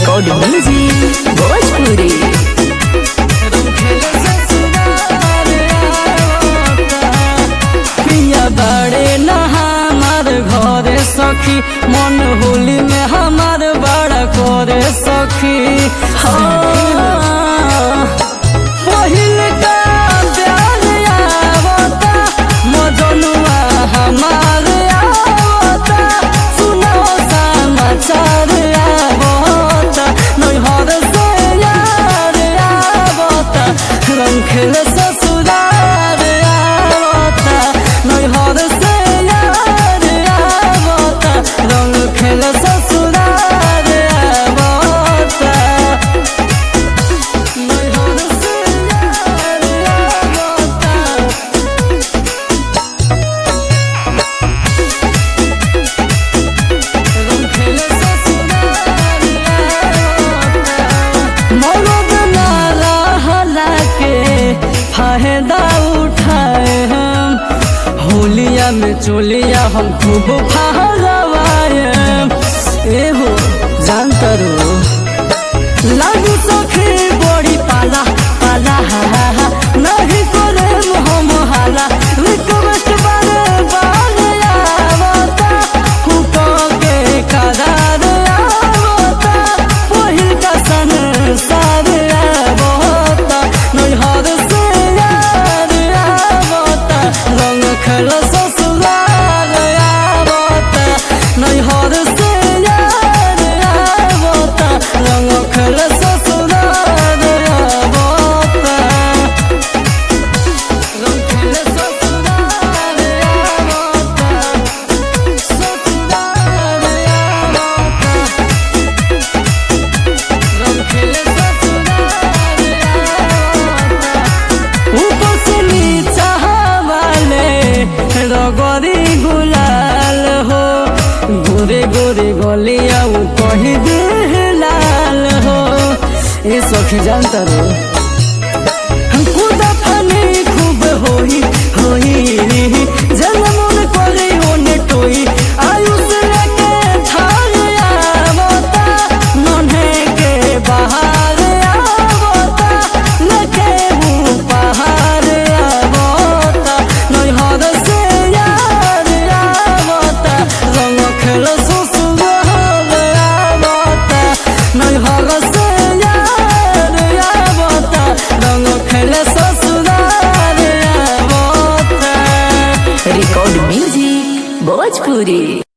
Record music Bhojpuri. पिया बड़े न हमार घरे सखी, मन होली में हमार बड़ा करे सखी। पहिल का प्यार आवता, मजनुआ हमार आवता, सुनो समाचार आवता, नैहर से यार आवता, रंग खेल ससुरार आवता, नैहर से यार आवता, रंग खेल ससुरार आवता, नैहर से यार आवता। मरद ना रहला के फायदा उठाए हम, होलिया में चोलिया हम खूब फहरवाए। एहो जानता रो लागू सखी बड़ी पाला पाला, नहीं करे हम हाला, रिक्वेस्ट बारे बारे आवता, हुक्का के करार आवता, पहिल का संसार आवता, नैहर से यार आवता, रंग खेल ससुराल आवता, नैहर से यार आवता, रंग खेल ससुराल आवता, रंग खेल ससुराल आवता, ससुराल आवता, रंग खेल ससुराल आवता। ऊपर से नीचा वाले रगरी गुलाल हो, गोरे गोरे गलिया कही दे लाल हो। ए सखी जानता रो खुदा फनी खूब होई होई, जनमन करे होने टोई, आयुष लेके थार आवता, नन्हे के बाहर आवता, लगे हूँ पहाड़ आवता, नैहर से यार आवता, रंग खेल ससुराल आवता, नैहर से यार आवता, रंग खेल ससुराल आवता। Record music Bhojpuri.